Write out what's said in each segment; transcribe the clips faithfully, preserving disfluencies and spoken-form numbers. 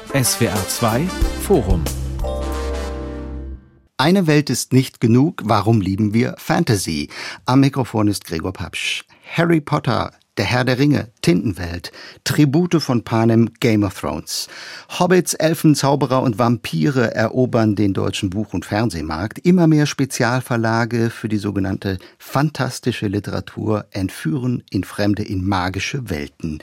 S W R zwei Forum. Eine Welt ist nicht genug, warum lieben wir Fantasy? Am Mikrofon ist Gregor Papsch. Harry Potter, Der Herr der Ringe, Tintenwelt, Tribute von Panem, Game of Thrones. Hobbits, Elfen, Zauberer und Vampire erobern den deutschen Buch- und Fernsehmarkt. Immer mehr Spezialverlage für die sogenannte fantastische Literatur entführen in fremde, in magische Welten.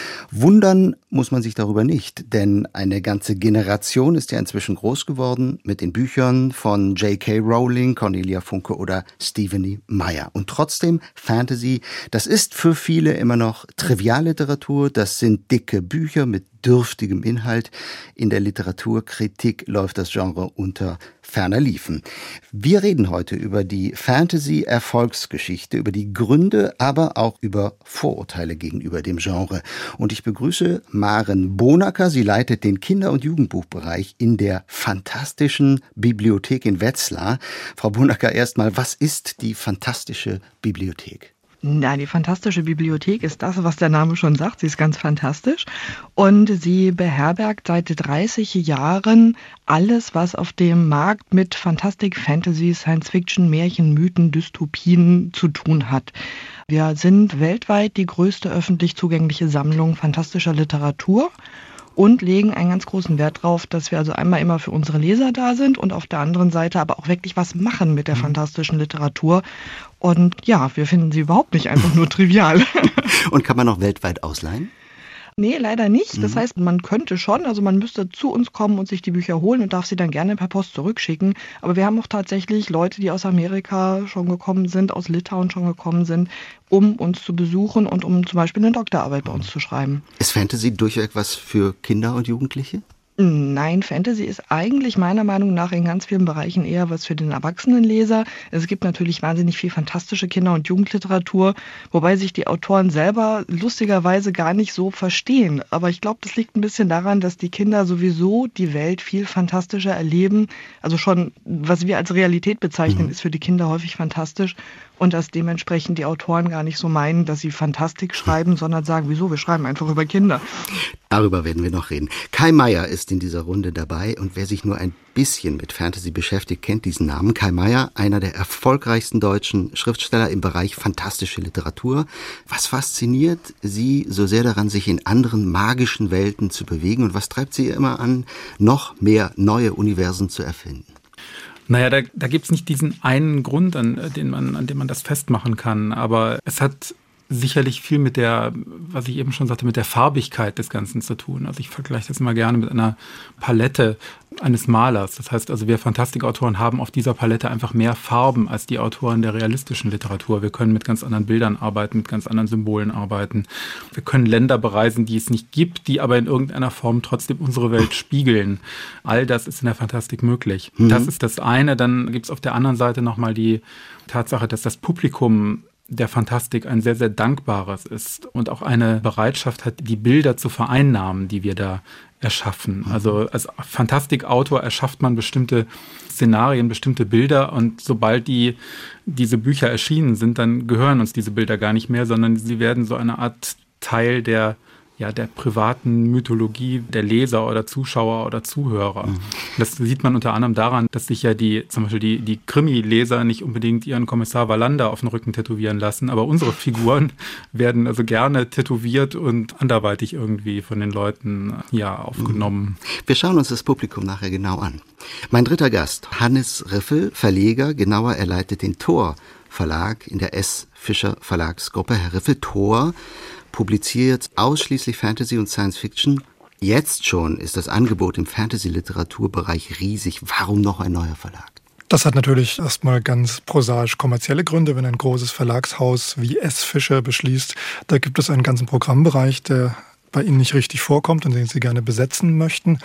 Wundern muss man sich darüber nicht, denn eine ganze Generation ist ja inzwischen groß geworden mit den Büchern von J K Rowling, Cornelia Funke oder Stephenie Meyer. Und trotzdem, Fantasy, das ist für viele immer noch Trivialliteratur, das sind dicke Bücher mit dürftigem Inhalt. In der Literaturkritik läuft das Genre unter ferner Liefen. Wir reden heute über die Fantasy-Erfolgsgeschichte, über die Gründe, aber auch über Vorurteile gegenüber dem Genre. Und ich begrüße Maren Bonacker. Sie leitet den Kinder- und Jugendbuchbereich in der Fantastischen Bibliothek in Wetzlar. Frau Bonacker, erstmal, was ist die Fantastische Bibliothek? Na, die Fantastische Bibliothek ist das, was der Name schon sagt. Sie ist ganz fantastisch. Und sie beherbergt seit dreißig Jahren alles, was auf dem Markt mit Fantastik, Fantasy, Science-Fiction, Märchen, Mythen, Dystopien zu tun hat. Wir sind weltweit die größte öffentlich zugängliche Sammlung fantastischer Literatur und legen einen ganz großen Wert darauf, dass wir also einmal immer für unsere Leser da sind und auf der anderen Seite aber auch wirklich was machen mit der fantastischen Literatur. Und ja, wir finden sie überhaupt nicht einfach nur trivial. Und kann man auch weltweit ausleihen? Nee, leider nicht. Das heißt, man könnte schon, also man müsste zu uns kommen und sich die Bücher holen und darf sie dann gerne per Post zurückschicken. Aber wir haben auch tatsächlich Leute, die aus Amerika schon gekommen sind, aus Litauen schon gekommen sind, um uns zu besuchen und um zum Beispiel eine Doktorarbeit bei uns zu schreiben. Ist Fantasy durchweg was für Kinder und Jugendliche? Nein, Fantasy ist eigentlich meiner Meinung nach in ganz vielen Bereichen eher was für den Erwachsenenleser. Es gibt natürlich wahnsinnig viel fantastische Kinder- und Jugendliteratur, wobei sich die Autoren selber lustigerweise gar nicht so verstehen. Aber ich glaube, das liegt ein bisschen daran, dass die Kinder sowieso die Welt viel fantastischer erleben. Also schon, was wir als Realität bezeichnen, mhm. ist für die Kinder häufig fantastisch. Und dass dementsprechend die Autoren gar nicht so meinen, dass sie Fantastik schreiben, sondern sagen, wieso, wir schreiben einfach über Kinder. Darüber werden wir noch reden. Kai Meier ist in dieser Runde dabei und wer sich nur ein bisschen mit Fantasy beschäftigt, kennt diesen Namen. Kai Meier, einer der erfolgreichsten deutschen Schriftsteller im Bereich fantastische Literatur. Was fasziniert Sie so sehr daran, sich in anderen magischen Welten zu bewegen und was treibt Sie immer an, noch mehr neue Universen zu erfinden? Naja, da, da gibt es nicht diesen einen Grund, an, den man, an dem man das festmachen kann. Aber es hat sicherlich viel mit der, was ich eben schon sagte, mit der Farbigkeit des Ganzen zu tun. Also ich vergleiche das immer gerne mit einer Palette eines Malers. Das heißt also, wir Fantastikautoren haben auf dieser Palette einfach mehr Farben als die Autoren der realistischen Literatur. Wir können mit ganz anderen Bildern arbeiten, mit ganz anderen Symbolen arbeiten. Wir können Länder bereisen, die es nicht gibt, die aber in irgendeiner Form trotzdem unsere Welt spiegeln. All das ist in der Fantastik möglich. Mhm. Das ist das eine. Dann gibt es auf der anderen Seite nochmal die Tatsache, dass das Publikum der Fantastik ein sehr, sehr dankbares ist und auch eine Bereitschaft hat, die Bilder zu vereinnahmen, die wir da erschaffen. Also als Fantastikautor erschafft man bestimmte Szenarien, bestimmte Bilder und sobald die diese Bücher erschienen sind, dann gehören uns diese Bilder gar nicht mehr, sondern sie werden so eine Art Teil der ja, der privaten Mythologie der Leser oder Zuschauer oder Zuhörer. Mhm. Das sieht man unter anderem daran, dass sich ja die, zum Beispiel die, die Krimi-Leser nicht unbedingt ihren Kommissar Wallander auf den Rücken tätowieren lassen, aber unsere Figuren werden also gerne tätowiert und anderweitig irgendwie von den Leuten, ja, aufgenommen. Wir schauen uns das Publikum nachher genau an. Mein dritter Gast, Hannes Riffel, Verleger, genauer, er leitet den Thor Verlag in der S. Fischer Verlagsgruppe. Herr Riffel, Thor publiziert ausschließlich Fantasy und Science Fiction. Jetzt schon ist das Angebot im Fantasy-Literaturbereich riesig. Warum noch ein neuer Verlag? Das hat natürlich erstmal ganz prosaisch kommerzielle Gründe, wenn ein großes Verlagshaus wie S. Fischer beschließt, da gibt es einen ganzen Programmbereich, der bei Ihnen nicht richtig vorkommt und den Sie gerne besetzen möchten.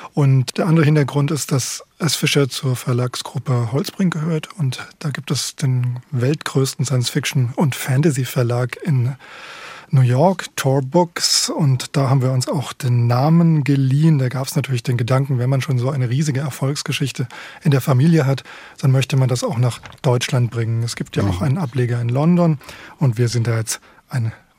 Und der andere Hintergrund ist, dass S. Fischer zur Verlagsgruppe Holzbrink gehört und da gibt es den weltgrößten Science-Fiction- und Fantasy-Verlag in New York, Tor Books, und da haben wir uns auch den Namen geliehen. Da gab es natürlich den Gedanken, wenn man schon so eine riesige Erfolgsgeschichte in der Familie hat, dann möchte man das auch nach Deutschland bringen. Es gibt ja auch einen Ableger in London und wir sind da jetzt ein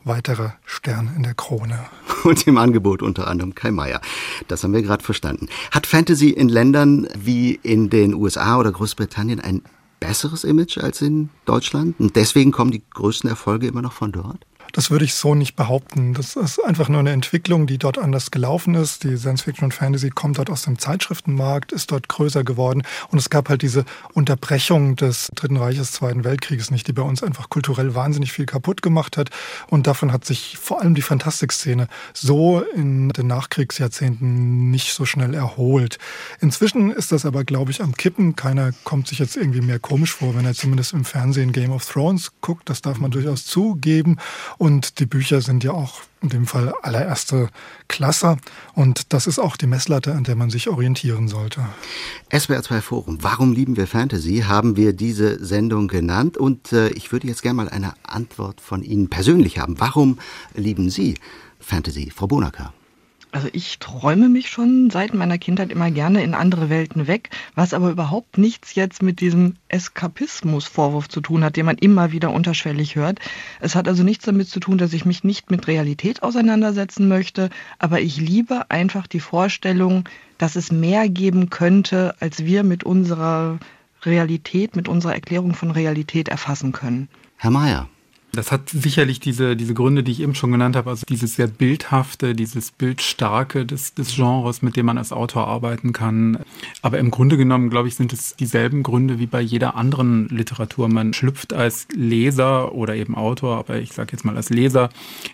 weiterer Stern in der Krone. Und im Angebot unter anderem Kai Meier. Das haben wir gerade verstanden. Hat Fantasy in Ländern wie in den U S A oder Großbritannien ein besseres Image als in Deutschland? Und deswegen kommen die größten Erfolge immer noch von dort? Das würde ich so nicht behaupten. Das ist einfach nur eine Entwicklung, die dort anders gelaufen ist. Die Science Fiction und Fantasy kommt dort aus dem Zeitschriftenmarkt, ist dort größer geworden. Und es gab halt diese Unterbrechung des Dritten Reiches, Zweiten Weltkrieges nicht, die bei uns einfach kulturell wahnsinnig viel kaputt gemacht hat. Und davon hat sich vor allem die Fantastikszene so in den Nachkriegsjahrzehnten nicht so schnell erholt. Inzwischen ist das aber, glaube ich, am Kippen. Keiner kommt sich jetzt irgendwie mehr komisch vor, wenn er zumindest im Fernsehen Game of Thrones guckt. Das darf man durchaus zugeben. Und die Bücher sind ja auch in dem Fall allererste Klasse. Und das ist auch die Messlatte, an der man sich orientieren sollte. S W R zwei Forum. Warum lieben wir Fantasy? Haben wir diese Sendung genannt. Und äh, ich würde jetzt gerne mal eine Antwort von Ihnen persönlich haben. Warum lieben Sie Fantasy, Frau Bonacker? Also ich träume mich schon seit meiner Kindheit immer gerne in andere Welten weg, was aber überhaupt nichts jetzt mit diesem Eskapismus-Vorwurf zu tun hat, den man immer wieder unterschwellig hört. Es hat also nichts damit zu tun, dass ich mich nicht mit Realität auseinandersetzen möchte, aber ich liebe einfach die Vorstellung, dass es mehr geben könnte, als wir mit unserer Realität, mit unserer Erklärung von Realität erfassen können. Herr Meier. Das hat sicherlich diese, diese Gründe, die ich eben schon genannt habe, also dieses sehr bildhafte, dieses bildstarke des, des Genres, mit dem man als Autor arbeiten kann. Aber im Grunde genommen, glaube ich, sind es dieselben Gründe wie bei jeder anderen Literatur. Man schlüpft als Leser oder eben Autor, aber ich sage jetzt mal als Leser,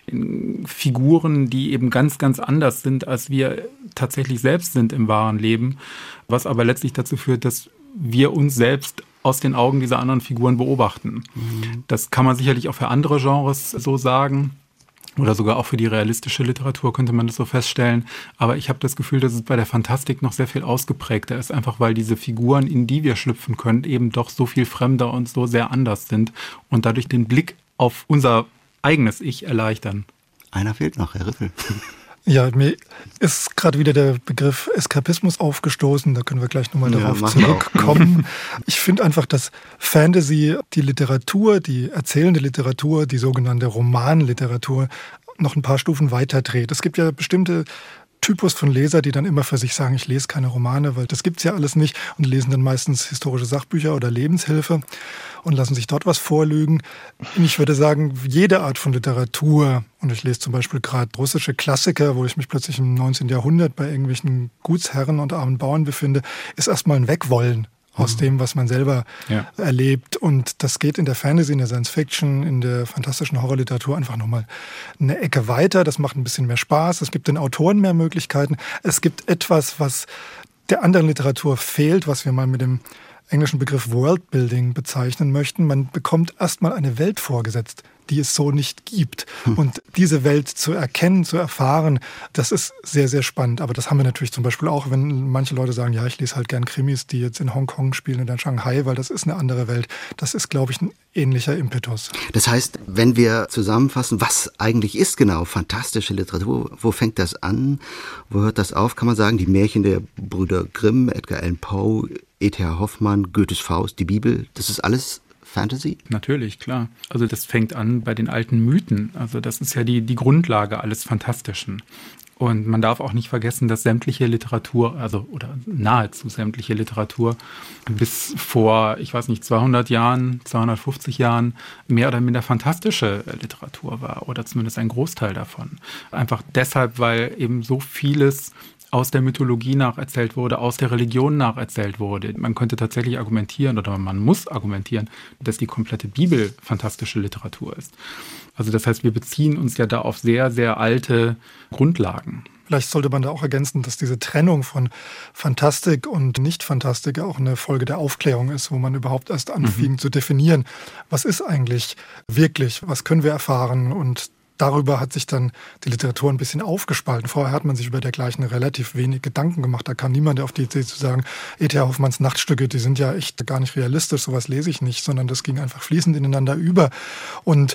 in Figuren, die eben ganz, ganz anders sind, als wir tatsächlich selbst sind im wahren Leben, was aber letztlich dazu führt, dass wir uns selbst aus den Augen dieser anderen Figuren beobachten. Mhm. Das kann man sicherlich auch für andere Genres so sagen oder sogar auch für die realistische Literatur könnte man das so feststellen. Aber ich habe das Gefühl, dass es bei der Fantastik noch sehr viel ausgeprägter ist, einfach weil diese Figuren, in die wir schlüpfen können, eben doch so viel fremder und so sehr anders sind und dadurch den Blick auf unser eigenes Ich erleichtern. Einer fehlt noch, Herr Riffel. Ja, mir ist gerade wieder der Begriff Eskapismus aufgestoßen. Da können wir gleich nochmal darauf ja, zurückkommen. Ich finde einfach, dass Fantasy die Literatur, die erzählende Literatur, die sogenannte Romanliteratur noch ein paar Stufen weiter dreht. Es gibt ja bestimmte Typus von Leser, die dann immer für sich sagen, ich lese keine Romane, weil das gibt's ja alles nicht und lesen dann meistens historische Sachbücher oder Lebenshilfe und lassen sich dort was vorlügen. Ich würde sagen, jede Art von Literatur, und ich lese zum Beispiel gerade russische Klassiker, wo ich mich plötzlich im neunzehnten Jahrhundert bei irgendwelchen Gutsherren und armen Bauern befinde, ist erstmal ein Wegwollen aus dem, was man selber ja. erlebt. Und das geht in der Fantasy, in der Science Fiction, in der fantastischen Horrorliteratur einfach nochmal eine Ecke weiter. Das macht ein bisschen mehr Spaß. Es gibt den Autoren mehr Möglichkeiten. Es gibt etwas, was der anderen Literatur fehlt, was wir mal mit dem englischen Begriff Worldbuilding bezeichnen möchten. Man bekommt erstmal eine Welt vorgesetzt, die es so nicht gibt. Hm. Und diese Welt zu erkennen, zu erfahren, das ist sehr, sehr spannend. Aber das haben wir natürlich zum Beispiel auch, wenn manche Leute sagen, ja, ich lese halt gern Krimis, die jetzt in Hongkong spielen oder in Shanghai, weil das ist eine andere Welt. Das ist, glaube ich, ein ähnlicher Impetus. Das heißt, wenn wir zusammenfassen, was eigentlich ist genau fantastische Literatur, wo fängt das an, wo hört das auf, kann man sagen, die Märchen der Brüder Grimm, Edgar Allan Poe, E T H Hoffmann, Goethes Faust, die Bibel, das ist alles Fantasy? Natürlich, klar. Also das fängt an bei den alten Mythen. Also das ist ja die, die Grundlage alles Fantastischen. Und man darf auch nicht vergessen, dass sämtliche Literatur, also oder nahezu sämtliche Literatur bis vor, ich weiß nicht, zweihundert Jahren, zweihundertfünfzig Jahren mehr oder minder fantastische Literatur war oder zumindest ein Großteil davon. Einfach deshalb, weil eben so vieles aus der Mythologie nacherzählt wurde, aus der Religion nacherzählt wurde. Man könnte tatsächlich argumentieren oder man muss argumentieren, dass die komplette Bibel fantastische Literatur ist. Also das heißt, wir beziehen uns ja da auf sehr, sehr alte Grundlagen. Vielleicht sollte man da auch ergänzen, dass diese Trennung von Fantastik und Nicht-Fantastik auch eine Folge der Aufklärung ist, wo man überhaupt erst anfing mhm. zu definieren, was ist eigentlich wirklich, was können wir erfahren, und darüber hat sich dann die Literatur ein bisschen aufgespalten. Vorher hat man sich über dergleichen relativ wenig Gedanken gemacht. Da kam niemand auf die Idee zu sagen, E T H Hoffmanns Nachtstücke, die sind ja echt gar nicht realistisch, sowas lese ich nicht, sondern das ging einfach fließend ineinander über. Und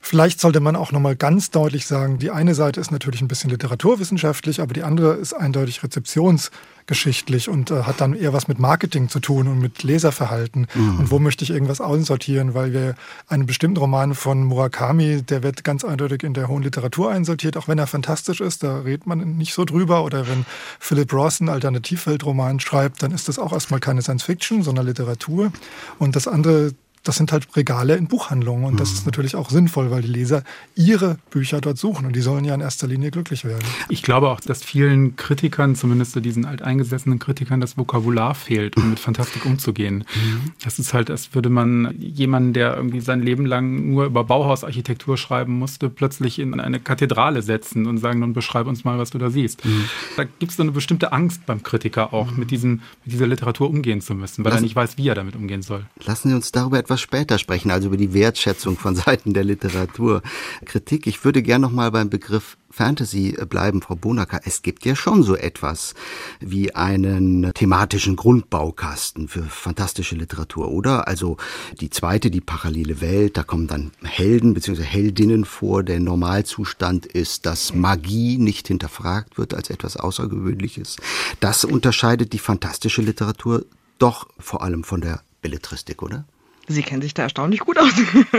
Vielleicht sollte man auch nochmal ganz deutlich sagen, die eine Seite ist natürlich ein bisschen literaturwissenschaftlich, aber die andere ist eindeutig rezeptionsgeschichtlich und äh, hat dann eher was mit Marketing zu tun und mit Leserverhalten. Mhm. Und wo möchte ich irgendwas aussortieren, weil wir einen bestimmten Roman von Murakami, der wird ganz eindeutig in der hohen Literatur einsortiert, auch wenn er fantastisch ist, da redet man nicht so drüber. Oder wenn Philip Roth einen Alternativweltroman schreibt, dann ist das auch erstmal keine Science-Fiction, sondern Literatur. Und das andere, das sind halt Regale in Buchhandlungen und das ist natürlich auch sinnvoll, weil die Leser ihre Bücher dort suchen und die sollen ja in erster Linie glücklich werden. Ich glaube auch, dass vielen Kritikern, zumindest diesen alteingesessenen Kritikern, das Vokabular fehlt, um mit Fantastik umzugehen. Das ist halt, als würde man jemanden, der irgendwie sein Leben lang nur über Bauhausarchitektur schreiben musste, plötzlich in eine Kathedrale setzen und sagen, nun beschreib uns mal, was du da siehst. Mhm. Da gibt es so eine bestimmte Angst beim Kritiker auch, mhm. mit, diesem, mit dieser Literatur umgehen zu müssen, weil Lassen, er nicht weiß, wie er damit umgehen soll. Lassen Sie uns darüber etwas später sprechen, also über die Wertschätzung von Seiten der Literaturkritik. Ich würde gerne noch mal beim Begriff Fantasy bleiben, Frau Bonacker. Es gibt ja schon so etwas wie einen thematischen Grundbaukasten für fantastische Literatur, oder? Also die zweite, die parallele Welt, da kommen dann Helden bzw. Heldinnen vor. Der Normalzustand ist, dass Magie nicht hinterfragt wird als etwas Außergewöhnliches. Das unterscheidet die fantastische Literatur doch vor allem von der Belletristik, oder? Sie kennen sich da erstaunlich gut aus.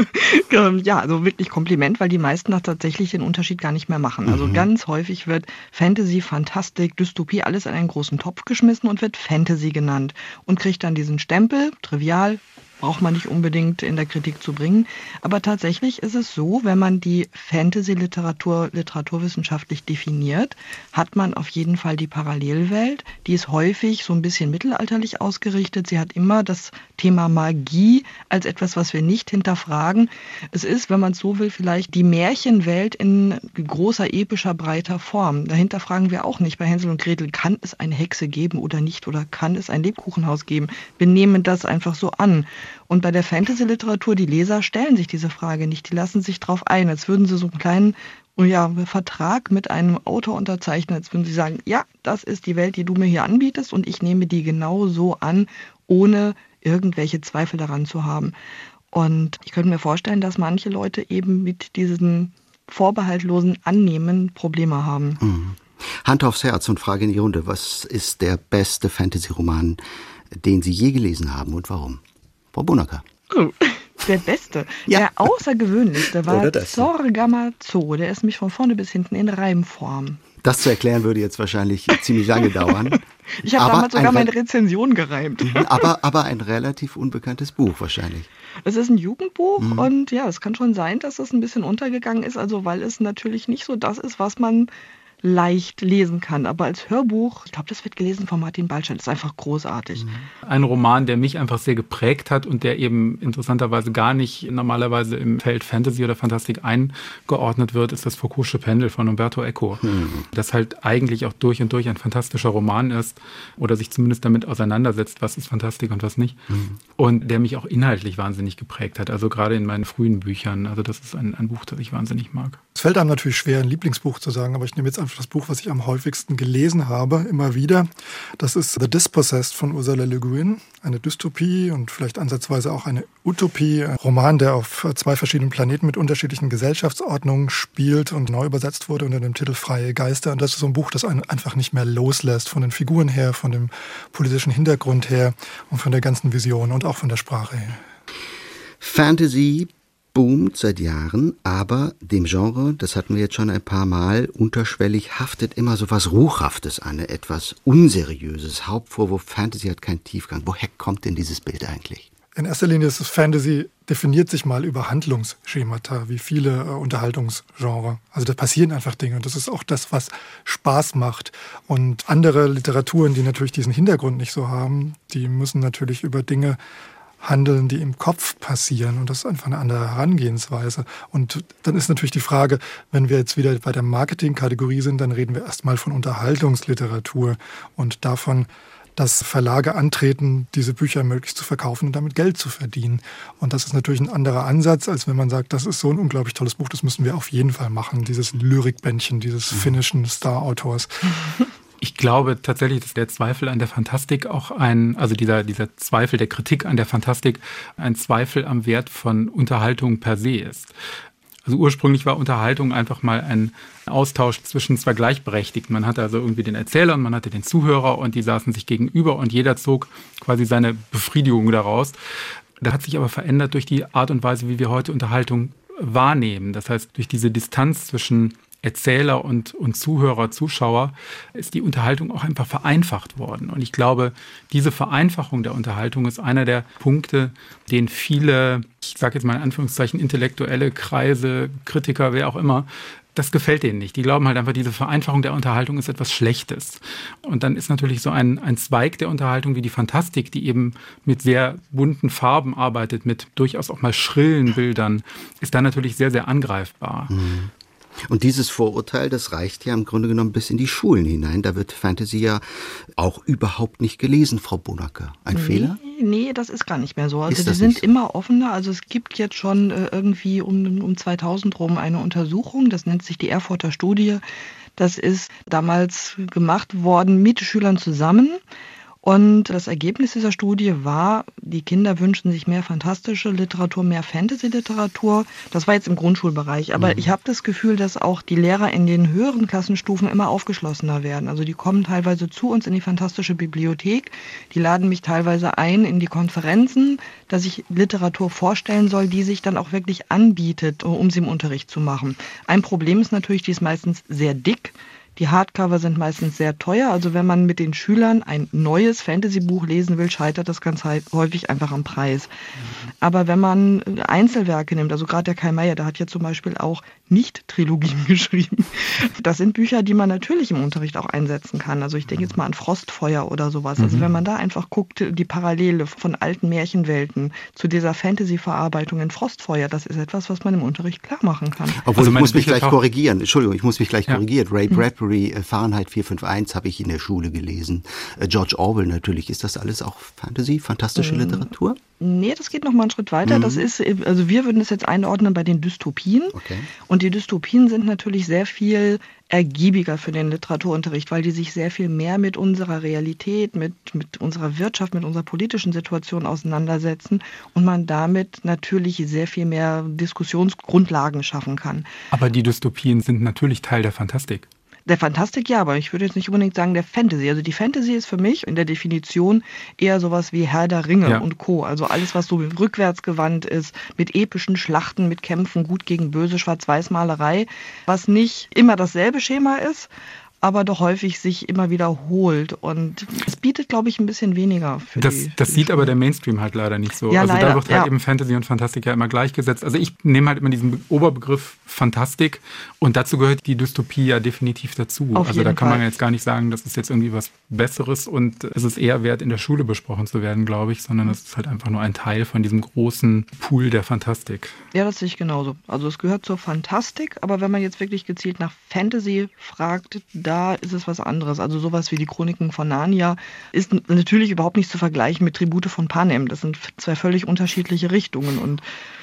Ja, also wirklich Kompliment, weil die meisten das tatsächlich den Unterschied gar nicht mehr machen. Also mhm. ganz häufig wird Fantasy, Fantastik, Dystopie alles in einen großen Topf geschmissen und wird Fantasy genannt und kriegt dann diesen Stempel, trivial, braucht man nicht unbedingt in der Kritik zu bringen. Aber tatsächlich ist es so, wenn man die Fantasy-Literatur literaturwissenschaftlich definiert, hat man auf jeden Fall die Parallelwelt. Die ist häufig so ein bisschen mittelalterlich ausgerichtet. Sie hat immer das Thema Magie als etwas, was wir nicht hinterfragen. Es ist, wenn man es so will, vielleicht die Märchenwelt in großer, epischer, breiter Form. Dahinter fragen wir auch nicht bei Hänsel und Gretel, kann es eine Hexe geben oder nicht? Oder kann es ein Lebkuchenhaus geben? Wir nehmen das einfach so an. Und bei der Fantasy-Literatur, die Leser stellen sich diese Frage nicht. Die lassen sich drauf ein, als würden sie so einen kleinen ja, Vertrag mit einem Autor unterzeichnen. Als würden sie sagen, ja, das ist die Welt, die du mir hier anbietest und ich nehme die genau so an, ohne irgendwelche Zweifel daran zu haben. Und ich könnte mir vorstellen, dass manche Leute eben mit diesem vorbehaltlosen Annehmen Probleme haben. Mhm. Hand aufs Herz und Frage in die Runde. Was ist der beste Fantasy-Roman, den Sie je gelesen haben und warum? Frau Bonacker. Oh, der beste, ja. Der außergewöhnlichste war Zorgamazzo. Der ist mich von vorne bis hinten in Reimform. Das zu erklären würde jetzt wahrscheinlich ziemlich lange dauern. Ich habe damals sogar meine Rezension gereimt. Aber, aber ein relativ unbekanntes Buch wahrscheinlich. Es ist ein Jugendbuch mhm. und ja, es kann schon sein, dass es ein bisschen untergegangen ist, also weil es natürlich nicht so das ist, was man leicht lesen kann. Aber als Hörbuch, ich glaube, das wird gelesen von Martin Baltscheid, das ist einfach großartig. Ein Roman, der mich einfach sehr geprägt hat und der eben interessanterweise gar nicht normalerweise im Feld Fantasy oder Fantastik eingeordnet wird, ist das Foucault'sche Pendel von Umberto Eco. Mhm. Das halt eigentlich auch durch und durch ein fantastischer Roman ist oder sich zumindest damit auseinandersetzt, was ist Fantastik und was nicht. Mhm. Und der mich auch inhaltlich wahnsinnig geprägt hat, also gerade in meinen frühen Büchern. Also das ist ein, ein Buch, das ich wahnsinnig mag. Es fällt einem natürlich schwer, ein Lieblingsbuch zu sagen, aber ich nehme jetzt einfach das Buch, was ich am häufigsten gelesen habe, immer wieder. Das ist The Dispossessed von Ursula Le Guin. Eine Dystopie und vielleicht ansatzweise auch eine Utopie. Ein Roman, der auf zwei verschiedenen Planeten mit unterschiedlichen Gesellschaftsordnungen spielt und neu übersetzt wurde unter dem Titel Freie Geister. Und das ist so ein Buch, das einen einfach nicht mehr loslässt, von den Figuren her, von dem politischen Hintergrund her und von der ganzen Vision und auch von der Sprache her. Fantasy boomt seit Jahren, aber dem Genre, das hatten wir jetzt schon ein paar Mal, unterschwellig haftet immer so was Ruchhaftes an, etwas Unseriöses. Hauptvorwurf, Fantasy hat keinen Tiefgang. Woher kommt denn dieses Bild eigentlich? In erster Linie ist es Fantasy, definiert sich mal über Handlungsschemata, wie viele äh, Unterhaltungsgenre. Also da passieren einfach Dinge und das ist auch das, was Spaß macht. Und andere Literaturen, die natürlich diesen Hintergrund nicht so haben, die müssen natürlich über Dinge handeln, die im Kopf passieren. Und das ist einfach eine andere Herangehensweise. Und dann ist natürlich die Frage, wenn wir jetzt wieder bei der Marketingkategorie sind, dann reden wir erstmal von Unterhaltungsliteratur und davon, dass Verlage antreten, diese Bücher möglichst zu verkaufen und damit Geld zu verdienen. Und das ist natürlich ein anderer Ansatz, als wenn man sagt, das ist so ein unglaublich tolles Buch, das müssen wir auf jeden Fall machen, dieses Lyrikbändchen, dieses finnischen Star-Autors. Ich glaube tatsächlich, dass der Zweifel an der Fantastik auch ein, also dieser, dieser Zweifel der Kritik an der Fantastik ein Zweifel am Wert von Unterhaltung per se ist. Also ursprünglich war Unterhaltung einfach mal ein Austausch zwischen zwei Gleichberechtigten. Man hatte also irgendwie den Erzähler und man hatte den Zuhörer und die saßen sich gegenüber und jeder zog quasi seine Befriedigung daraus. Das hat sich aber verändert durch die Art und Weise, wie wir heute Unterhaltung wahrnehmen. Das heißt, durch diese Distanz zwischen Erzähler und, und Zuhörer, Zuschauer, ist die Unterhaltung auch einfach vereinfacht worden. Und ich glaube, diese Vereinfachung der Unterhaltung ist einer der Punkte, den viele, ich sage jetzt mal in Anführungszeichen, intellektuelle Kreise, Kritiker, wer auch immer, das gefällt denen nicht. Die glauben halt einfach, diese Vereinfachung der Unterhaltung ist etwas Schlechtes. Und dann ist natürlich so ein, ein Zweig der Unterhaltung wie die Fantastik, die eben mit sehr bunten Farben arbeitet, mit durchaus auch mal schrillen Bildern, ist dann natürlich sehr, sehr angreifbar. Mhm. Und dieses Vorurteil, das reicht ja im Grunde genommen bis in die Schulen hinein. Da wird Fantasy ja auch überhaupt nicht gelesen, Frau Bonacker. Ein nee, Fehler? Nee, das ist gar nicht mehr so. Also ist die sind so? immer offener. Also es gibt jetzt schon äh, irgendwie um, um zweitausend rum eine Untersuchung, das nennt sich die Erfurter Studie. Das ist damals gemacht worden mit Schülern zusammen. Und das Ergebnis dieser Studie war, die Kinder wünschen sich mehr fantastische Literatur, mehr Fantasy-Literatur. Das war jetzt im Grundschulbereich. Aber mhm. ich habe das Gefühl, dass auch die Lehrer in den höheren Klassenstufen immer aufgeschlossener werden. Also die kommen teilweise zu uns in die fantastische Bibliothek. Die laden mich teilweise ein in die Konferenzen, dass ich Literatur vorstellen soll, die sich dann auch wirklich anbietet, um sie im Unterricht zu machen. Ein Problem ist natürlich, die ist meistens sehr dick. Die Hardcover sind meistens sehr teuer. Also wenn man mit den Schülern ein neues Fantasy-Buch lesen will, scheitert das ganz häufig einfach am Preis. Mhm. Aber wenn man Einzelwerke nimmt, also gerade der Kai Meier, der hat ja zum Beispiel auch Nicht-Trilogien geschrieben. Das sind Bücher, die man natürlich im Unterricht auch einsetzen kann. Also ich denke jetzt mal an Frostfeuer oder sowas. Mhm. Also wenn man da einfach guckt, die Parallele von alten Märchenwelten zu dieser Fantasy-Verarbeitung in Frostfeuer, das ist etwas, was man im Unterricht klar machen kann. Obwohl, also ich muss mich gleich auch korrigieren. Entschuldigung, ich muss mich gleich ja. korrigieren. Ray Bradbury, mhm. Fahrenheit vier fünf eins habe ich in der Schule gelesen. George Orwell natürlich. Ist das alles auch Fantasy, fantastische mhm. Literatur? Nee, das geht noch mal einen Schritt weiter. Mhm. Das ist, also wir würden es jetzt einordnen bei den Dystopien. Okay. Und die Dystopien sind natürlich sehr viel ergiebiger für den Literaturunterricht, weil die sich sehr viel mehr mit unserer Realität, mit, mit unserer Wirtschaft, mit unserer politischen Situation auseinandersetzen und man damit natürlich sehr viel mehr Diskussionsgrundlagen schaffen kann. Aber die Dystopien sind natürlich Teil der Fantastik. Der Fantastik ja, aber ich würde jetzt nicht unbedingt sagen der Fantasy. Also die Fantasy ist für mich in der Definition eher sowas wie Herr der Ringe ja. und Co. Also alles, was so rückwärtsgewandt ist, mit epischen Schlachten, mit Kämpfen, gut gegen böse, Schwarz-Weiß-Malerei, was nicht immer dasselbe Schema ist, aber doch häufig sich immer wiederholt. Und es bietet, glaube ich, ein bisschen weniger für das, die Das für die sieht Schule. aber der Mainstream halt leider nicht so. Ja, also leider, da wird halt ja. eben Fantasy und Fantastik ja immer gleichgesetzt. Also ich nehme halt immer diesen Oberbegriff Fantastik und dazu gehört die Dystopie ja definitiv dazu. Auf also da jeden kann man Fall. jetzt gar nicht sagen, das ist jetzt irgendwie was Besseres und es ist eher wert, in der Schule besprochen zu werden, glaube ich, sondern es ist halt einfach nur ein Teil von diesem großen Pool der Fantastik. Ja, das sehe ich genauso. Also es gehört zur Fantastik, aber wenn man jetzt wirklich gezielt nach Fantasy fragt, da ist es was anderes. Also sowas wie die Chroniken von Narnia ist natürlich überhaupt nicht zu vergleichen mit Tribute von Panem. Das sind zwei völlig unterschiedliche Richtungen und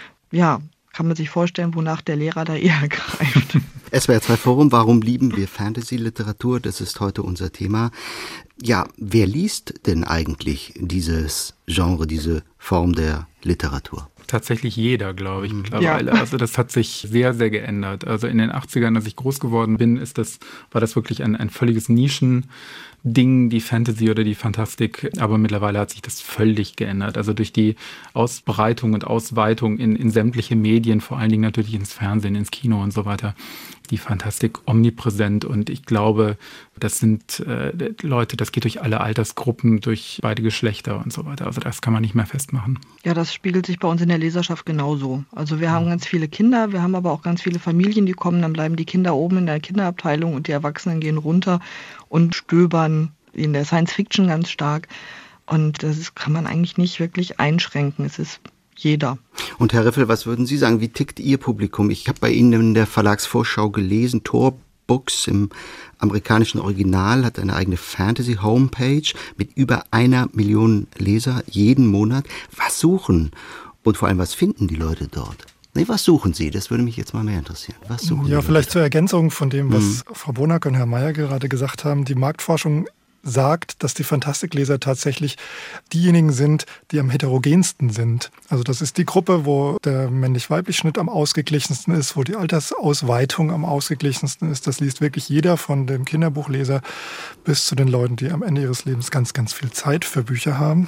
ja, kann man sich vorstellen, wonach der Lehrer da eher greift. S W R zwei Forum, warum lieben wir Fantasy-Literatur? Das ist heute unser Thema. Ja, wer liest denn eigentlich dieses Genre, diese Form der Literatur? Tatsächlich jeder, glaube ich, mittlerweile. Ja. Also das hat sich sehr, sehr geändert. Also in den achtzigern, als ich groß geworden bin, ist das, war das wirklich ein, ein völliges Nischending, die Fantasy oder die Fantastik. Aber mittlerweile hat sich das völlig geändert. Also durch die Ausbreitung und Ausweitung in, in sämtliche Medien, vor allen Dingen natürlich ins Fernsehen, ins Kino und so weiter, die Fantastik omnipräsent. Und ich glaube, das sind äh, Leute, das geht durch alle Altersgruppen, durch beide Geschlechter und so weiter. Also das kann man nicht mehr festmachen. Ja, das spiegelt sich bei uns in der Leserschaft genauso. Also wir haben ganz viele Kinder, wir haben aber auch ganz viele Familien, die kommen, dann bleiben die Kinder oben in der Kinderabteilung und die Erwachsenen gehen runter und stöbern in der Science-Fiction ganz stark. Und das kann man eigentlich nicht wirklich einschränken. Es ist jeder. Und Herr Riffel, was würden Sie sagen? Wie tickt Ihr Publikum? Ich habe bei Ihnen in der Verlagsvorschau gelesen, Tor Books im amerikanischen Original hat eine eigene Fantasy-Homepage mit über einer Million Leser jeden Monat. Was suchen und vor allem was finden die Leute dort? Nee, was suchen Sie? Das würde mich jetzt mal mehr interessieren. Was suchen Ja, die vielleicht Leute? zur Ergänzung von dem, was mhm. Frau Bonacker und Herr Meier gerade gesagt haben. Die Marktforschung sagt, dass die Fantastikleser tatsächlich diejenigen sind, die am heterogensten sind. Also das ist die Gruppe, wo der männlich-weiblich-Schnitt am ausgeglichensten ist, wo die Altersausweitung am ausgeglichensten ist. Das liest wirklich jeder, von dem Kinderbuchleser bis zu den Leuten, die am Ende ihres Lebens ganz, ganz viel Zeit für Bücher haben.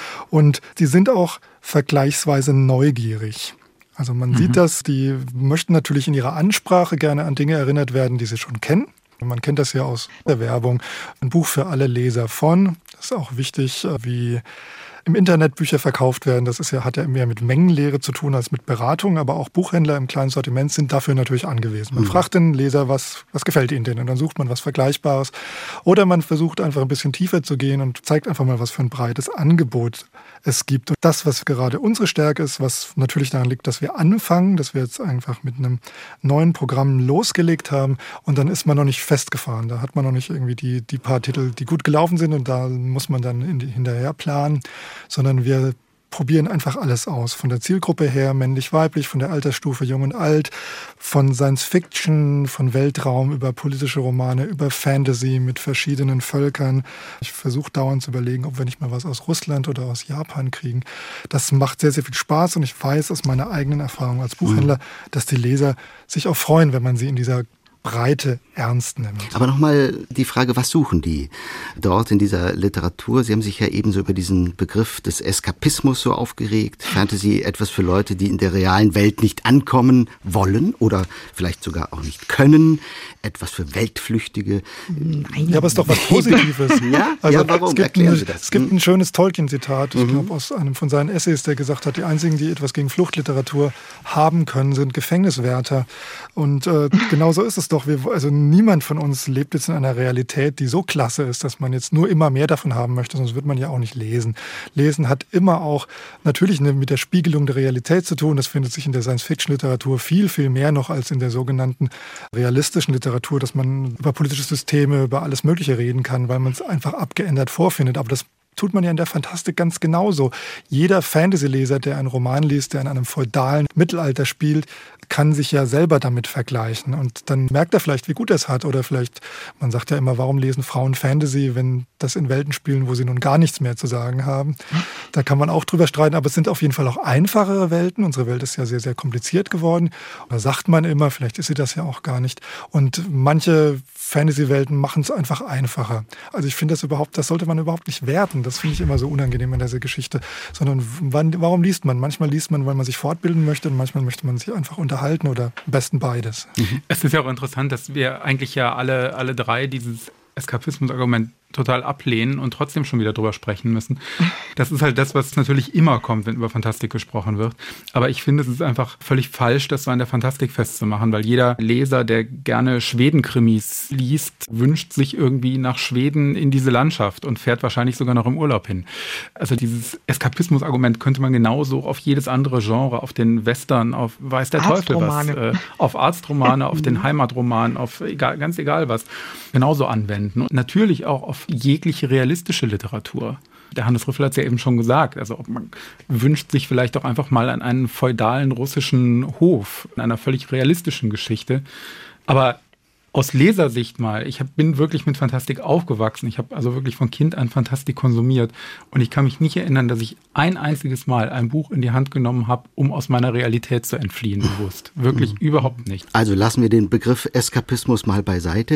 Und die sind auch vergleichsweise neugierig. Also man mhm. sieht das, die möchten natürlich in ihrer Ansprache gerne an Dinge erinnert werden, die sie schon kennen. Man kennt das ja aus der Werbung. Ein Buch für alle Leser von. Das ist auch wichtig, wie im Internet Bücher verkauft werden. Das ist ja, hat ja mehr mit Mengenlehre zu tun als mit Beratung. Aber auch Buchhändler im kleinen Sortiment sind dafür natürlich angewiesen. Man mhm. fragt den Leser, was, was gefällt ihnen denn? Und dann sucht man was Vergleichbares. Oder man versucht einfach ein bisschen tiefer zu gehen und zeigt einfach mal, was für ein breites Angebot es gibt. Und das, was gerade unsere Stärke ist, was natürlich daran liegt, dass wir anfangen, dass wir jetzt einfach mit einem neuen Programm losgelegt haben und dann ist man noch nicht festgefahren. Da hat man noch nicht irgendwie die, die paar Titel, die gut gelaufen sind und da muss man dann in die, hinterher planen, sondern wir probieren einfach alles aus. Von der Zielgruppe her, männlich-weiblich, von der Altersstufe jung und alt, von Science-Fiction, von Weltraum über politische Romane, über Fantasy mit verschiedenen Völkern. Ich versuche dauernd zu überlegen, ob wir nicht mal was aus Russland oder aus Japan kriegen. Das macht sehr, sehr viel Spaß und ich weiß aus meiner eigenen Erfahrung als Buchhändler, mhm. dass die Leser sich auch freuen, wenn man sie in dieser Breite ernst nimmt. Aber nochmal die Frage, was suchen die dort in dieser Literatur? Sie haben sich ja ebenso über diesen Begriff des Eskapismus so aufgeregt. Fantasy, etwas für Leute, die in der realen Welt nicht ankommen wollen oder vielleicht sogar auch nicht können. Etwas für Weltflüchtige. Nein. Ja, aber es ist doch was Positives. ja? Also, ja, warum? Es gibt, Erklären ein, Sie das. Es gibt ein schönes Tolkien-Zitat, ich mhm. glaube aus einem von seinen Essays, der gesagt hat, die einzigen, die etwas gegen Fluchtliteratur haben können, sind Gefängniswärter. Und äh, genau so ist es doch. Wir, also niemand von uns lebt jetzt in einer Realität, die so klasse ist, dass man jetzt nur immer mehr davon haben möchte, sonst wird man ja auch nicht lesen. Lesen hat immer auch natürlich mit der Spiegelung der Realität zu tun. Das findet sich in der Science-Fiction-Literatur viel, viel mehr noch als in der sogenannten realistischen Literatur, dass man über politische Systeme, über alles Mögliche reden kann, weil man es einfach abgeändert vorfindet. Aber das tut man ja in der Fantastik ganz genauso. Jeder Fantasy-Leser, der einen Roman liest, der in einem feudalen Mittelalter spielt, kann sich ja selber damit vergleichen. Und dann merkt er vielleicht, wie gut er es hat. Oder vielleicht, man sagt ja immer, warum lesen Frauen Fantasy, wenn das in Welten spielen, wo sie nun gar nichts mehr zu sagen haben. Da kann man auch drüber streiten. Aber es sind auf jeden Fall auch einfachere Welten. Unsere Welt ist ja sehr, sehr kompliziert geworden. Da sagt man immer, vielleicht ist sie das ja auch gar nicht. Und manche Fantasy-Welten machen es einfach einfacher. Also ich finde das überhaupt, das sollte man überhaupt nicht werten. Das finde ich immer so unangenehm in dieser Geschichte. Sondern wann, warum liest man? Manchmal liest man, weil man sich fortbilden möchte und manchmal möchte man sich einfach unterhalten oder am besten beides. Mhm. Es ist ja auch interessant, dass wir eigentlich ja alle, alle drei dieses Eskapismus-Argument total ablehnen und trotzdem schon wieder drüber sprechen müssen. Das ist halt das, was natürlich immer kommt, wenn über Fantastik gesprochen wird. Aber ich finde, es ist einfach völlig falsch, das so an der Fantastik festzumachen, weil jeder Leser, der gerne Schweden-Krimis liest, wünscht sich irgendwie nach Schweden in diese Landschaft und fährt wahrscheinlich sogar noch im Urlaub hin. Also dieses Eskapismus-Argument könnte man genauso auf jedes andere Genre, auf den Western, auf weiß der Teufel was, äh, auf Arztromane, auf den Heimatroman, auf egal, ganz egal was, genauso anwenden. Und natürlich auch auf jegliche realistische Literatur. Der Hannes Rüffel hat es ja eben schon gesagt. Also man wünscht sich vielleicht auch einfach mal an einen feudalen russischen Hof, in einer völlig realistischen Geschichte. Aber aus Lesersicht mal, ich hab, bin wirklich mit Fantastik aufgewachsen. Ich habe also wirklich von Kind an Fantastik konsumiert. Und ich kann mich nicht erinnern, dass ich ein einziges Mal ein Buch in die Hand genommen habe, um aus meiner Realität zu entfliehen, bewusst. Wirklich mhm. überhaupt nicht. Also lassen wir den Begriff Eskapismus mal beiseite.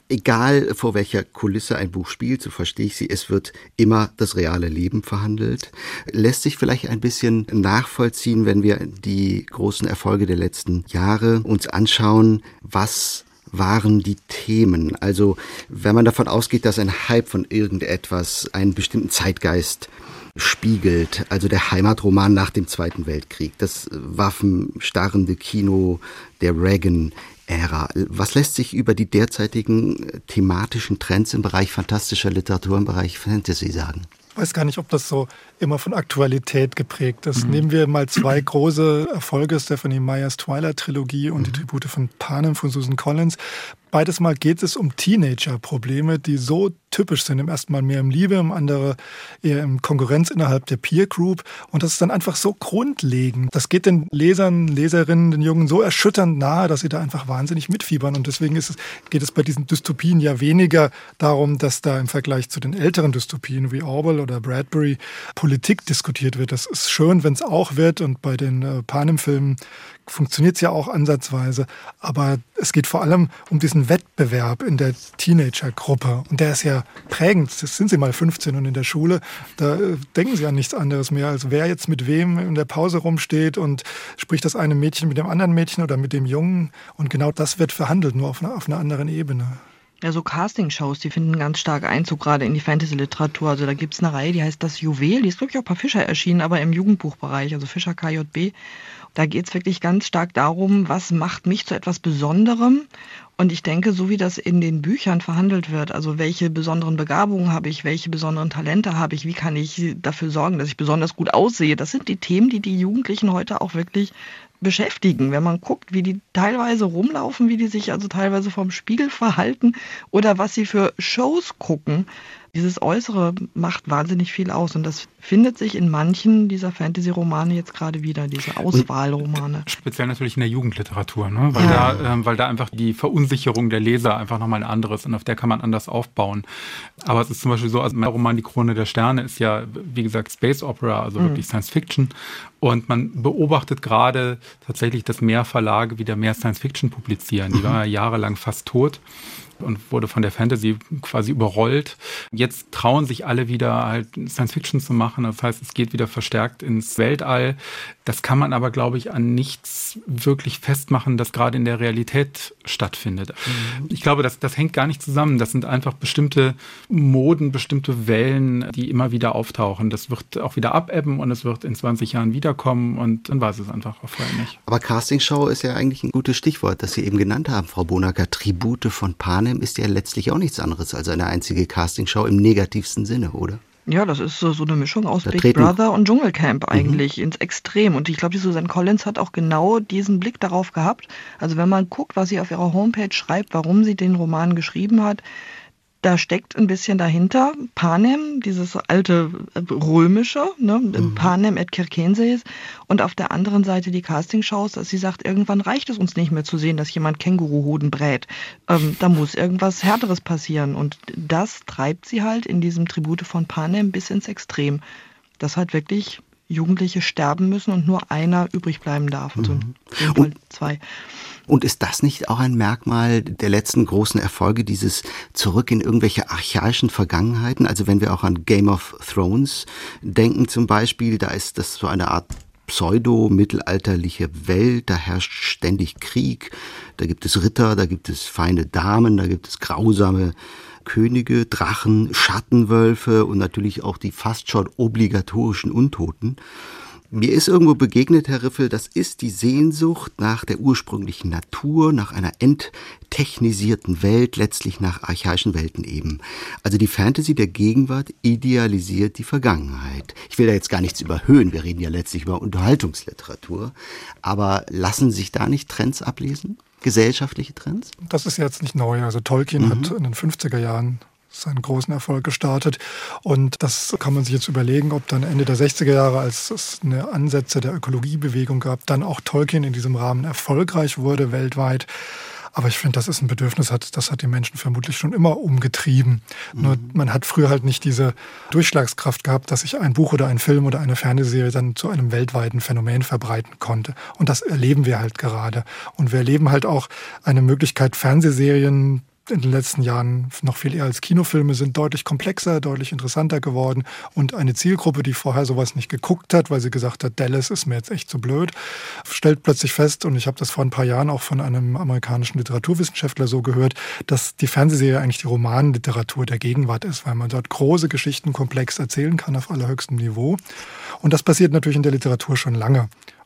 Egal vor welcher Kulisse ein Buch spielt, so verstehe ich Sie, es wird immer das reale Leben verhandelt. Lässt sich vielleicht ein bisschen nachvollziehen, wenn wir die großen Erfolge der letzten Jahre uns anschauen, was waren die Themen? Also wenn man davon ausgeht, dass ein Hype von irgendetwas einen bestimmten Zeitgeist spiegelt, also der Heimatroman nach dem Zweiten Weltkrieg, das waffenstarrende Kino der Reagan-Ära. Was lässt sich über die derzeitigen thematischen Trends im Bereich fantastischer Literatur, im Bereich Fantasy sagen? Ich weiß gar nicht, ob das so immer von Aktualität geprägt ist. Mhm. Nehmen wir mal zwei große Erfolge, Stephenie Meyers Twilight-Trilogie und mhm. die Tribute von Panem von Susan Collins. beides Mal geht es um Teenager-Probleme, die so typisch sind. Im ersten Mal mehr im Liebe, im anderen eher in Konkurrenz innerhalb der Peer Group. Und das ist dann einfach so grundlegend. Das geht den Lesern, Leserinnen, den Jungen so erschütternd nahe, dass sie da einfach wahnsinnig mitfiebern. Und deswegen ist es, geht es bei diesen Dystopien ja weniger darum, dass da im Vergleich zu den älteren Dystopien wie Orwell oder Bradbury Politik diskutiert wird. Das ist schön, wenn es auch wird. Und bei den äh, Panem-Filmen funktioniert es ja auch ansatzweise. Aber es geht vor allem um diesen Wettbewerb in der Teenager-Gruppe. Und der ist ja prägend. Das sind sie mal fünfzehn und in der Schule, da äh, denken sie an nichts anderes mehr, als wer jetzt mit wem in der Pause rumsteht und spricht das eine Mädchen mit dem anderen Mädchen oder mit dem Jungen. Und genau das wird verhandelt, nur auf einer, auf einer anderen Ebene. Ja, so Castingshows, die finden ganz stark Einzug gerade in die Fantasy-Literatur. Also da gibt es eine Reihe, die heißt Das Juwel. Die ist wirklich auch bei Fischer erschienen, aber im Jugendbuchbereich, also Fischer K J B. Da geht es wirklich ganz stark darum, was macht mich zu etwas Besonderem. Und ich denke, so wie das in den Büchern verhandelt wird, also welche besonderen Begabungen habe ich, welche besonderen Talente habe ich, wie kann ich dafür sorgen, dass ich besonders gut aussehe, das sind die Themen, die die Jugendlichen heute auch wirklich beschäftigen. Wenn man guckt, wie die teilweise rumlaufen, wie die sich also teilweise vom Spiegel verhalten oder was sie für Shows gucken, dieses Äußere macht wahnsinnig viel aus. Und das findet sich in manchen dieser Fantasy-Romane jetzt gerade wieder, diese Auswahlromane. Speziell natürlich in der Jugendliteratur, ne? weil, ja. da, äh, weil da einfach die Verunsicherung der Leser einfach nochmal ein anderes und auf der kann man anders aufbauen. Aber es ist zum Beispiel so, also mein Roman Die Krone der Sterne ist ja, wie gesagt, Space Opera, also mhm. wirklich Science Fiction. Und man beobachtet gerade tatsächlich, dass mehr Verlage wieder mehr Science Fiction publizieren. Die mhm. waren ja jahrelang fast tot und wurde von der Fantasy quasi überrollt. Jetzt trauen sich alle wieder halt Science Fiction zu machen. Das heißt, es geht wieder verstärkt ins Weltall. Das kann man aber, glaube ich, an nichts wirklich festmachen, das gerade in der Realität stattfindet. Mhm. Ich glaube, das, das hängt gar nicht zusammen. Das sind einfach bestimmte Moden, bestimmte Wellen, die immer wieder auftauchen. Das wird auch wieder abebben und es wird in zwanzig Jahren wiederkommen und dann weiß es einfach auch vorher nicht. Aber Castingshow ist ja eigentlich ein gutes Stichwort, das Sie eben genannt haben, Frau Bonacker. Tribute von Panem ist ja letztlich auch nichts anderes als eine einzige Castingshow im negativsten Sinne, oder? Ja, das ist so, so eine Mischung aus da Big Brother und Dschungelcamp eigentlich mhm. ins Extrem. Und ich glaube, die Suzanne Collins hat auch genau diesen Blick darauf gehabt. Also wenn man guckt, was sie auf ihrer Homepage schreibt, warum sie den Roman geschrieben hat, da steckt ein bisschen dahinter Panem, dieses alte römische, ne, mhm. Panem et Circenses, und auf der anderen Seite die Castingshows, dass sie sagt, irgendwann reicht es uns nicht mehr zu sehen, dass jemand Känguruhoden brät. Ähm, da muss irgendwas Härteres passieren und das treibt sie halt in diesem Tribute von Panem bis ins Extrem, dass halt wirklich Jugendliche sterben müssen und nur einer übrig bleiben darf, also mhm. in dem Fall zwei. Und ist das nicht auch ein Merkmal der letzten großen Erfolge, dieses Zurück in irgendwelche archaischen Vergangenheiten? Also wenn wir auch an Game of Thrones denken zum Beispiel, da ist das so eine Art pseudo-mittelalterliche Welt, da herrscht ständig Krieg, da gibt es Ritter, da gibt es feine Damen, da gibt es grausame Könige, Drachen, Schattenwölfe und natürlich auch die fast schon obligatorischen Untoten. Mir ist irgendwo begegnet, Herr Riffel, das ist die Sehnsucht nach der ursprünglichen Natur, nach einer enttechnisierten Welt, letztlich nach archaischen Welten eben. Also die Fantasy der Gegenwart idealisiert die Vergangenheit. Ich will da jetzt gar nichts überhöhen, wir reden ja letztlich über Unterhaltungsliteratur, aber lassen sich da nicht Trends ablesen? Gesellschaftliche Trends? Das ist jetzt nicht neu. Also Tolkien mhm. hat in den fünfziger Jahren seinen großen Erfolg gestartet. Und das kann man sich jetzt überlegen, ob dann Ende der sechziger Jahre, als es eine Ansätze der Ökologiebewegung gab, dann auch Tolkien in diesem Rahmen erfolgreich wurde weltweit. Aber ich finde, das ist ein Bedürfnis, das hat die Menschen vermutlich schon immer umgetrieben. Mhm. Nur man hat früher halt nicht diese Durchschlagskraft gehabt, dass sich ein Buch oder ein Film oder eine Fernsehserie dann zu einem weltweiten Phänomen verbreiten konnte. Und das erleben wir halt gerade. Und wir erleben halt auch eine Möglichkeit, Fernsehserien in den letzten Jahren noch viel eher als Kinofilme sind deutlich komplexer, deutlich interessanter geworden. Und eine Zielgruppe, die vorher sowas nicht geguckt hat, weil sie gesagt hat, Dallas ist mir jetzt echt zu blöd, stellt plötzlich fest, und ich habe das vor ein paar Jahren auch von einem amerikanischen Literaturwissenschaftler so gehört, dass die Fernsehserie eigentlich die Romanliteratur der Gegenwart ist, weil man dort große Geschichten komplex erzählen kann auf allerhöchstem Niveau. Und das passiert natürlich in der Literatur schon lange.